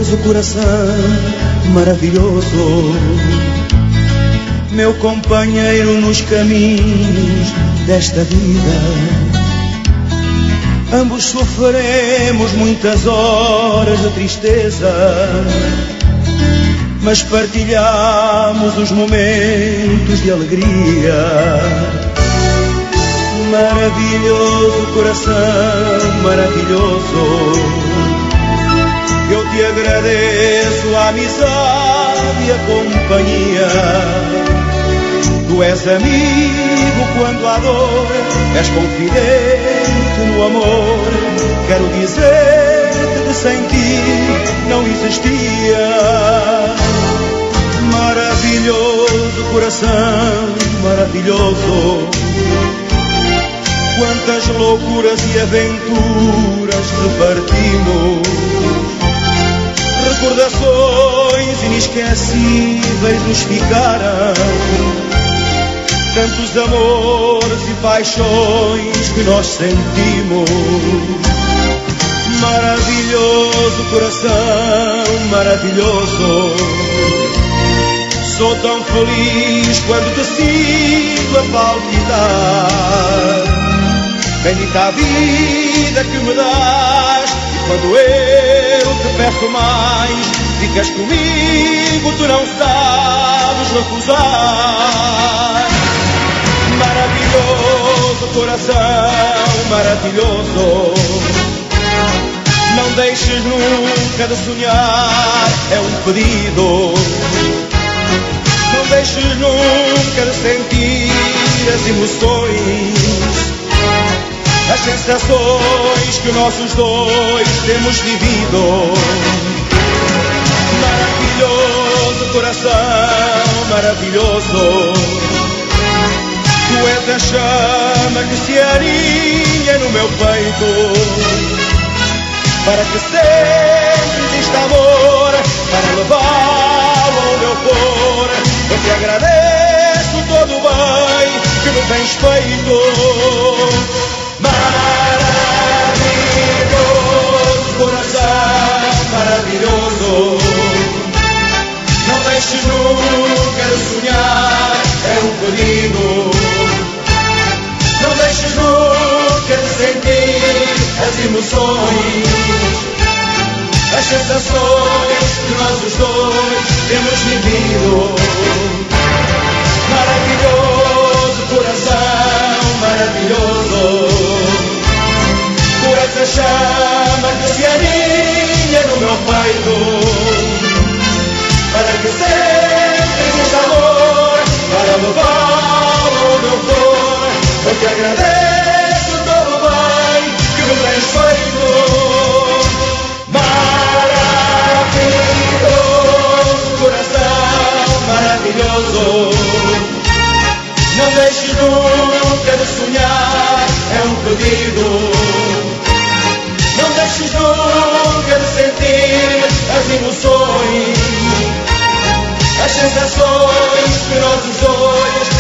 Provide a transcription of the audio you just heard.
maravilhoso coração, maravilhoso, meu companheiro nos caminhos desta vida. Ambos sofremos muitas horas de tristeza, mas partilhamos os momentos de alegria. Maravilhoso coração, maravilhoso, eu te agradeço a amizade e a companhia. Tu és amigo quando há dor, és confidente no amor. Quero dizer-te que sem ti não existia. Maravilhoso coração, maravilhoso, quantas loucuras e aventuras repartimos, recordações inesquecíveis nos ficaram, tantos amores e paixões que nós sentimos. Maravilhoso coração, maravilhoso, sou tão feliz quando te sinto a palpitar. Bendita a vida que me dás, e quando eu te peço mais, ficas comigo, tu não sabes recusar. Maravilhoso coração, maravilhoso, não deixes nunca de sonhar, é um pedido. Não deixes nunca de sentir as emoções, as sensações que nossos dois temos vivido. Maravilhoso coração, maravilhoso, tu és a chama que se aninha no meu peito, para que sempre exista amor, para levá-lo onde eu for. Eu te agradeço todo o bem que me tens feito. Maravilhoso coração, maravilhoso, não deixes nunca de sonhar, é um pedido. Não deixes nunca de sentir as emoções, as sensações que nós os dois temos vivido. Maravilhoso coração, maravilhoso, tu és a chama que se aninha no meu peito, para que sempre exista amor, para levá-lo onde eu for. Eu te agradeço todo o bem que me tens feito. Maravilhoso coração, maravilhoso, não deixes nunca de sonhar, é um pedido. Não deixes nunca de sentir as emoções, as sensações que nós os dois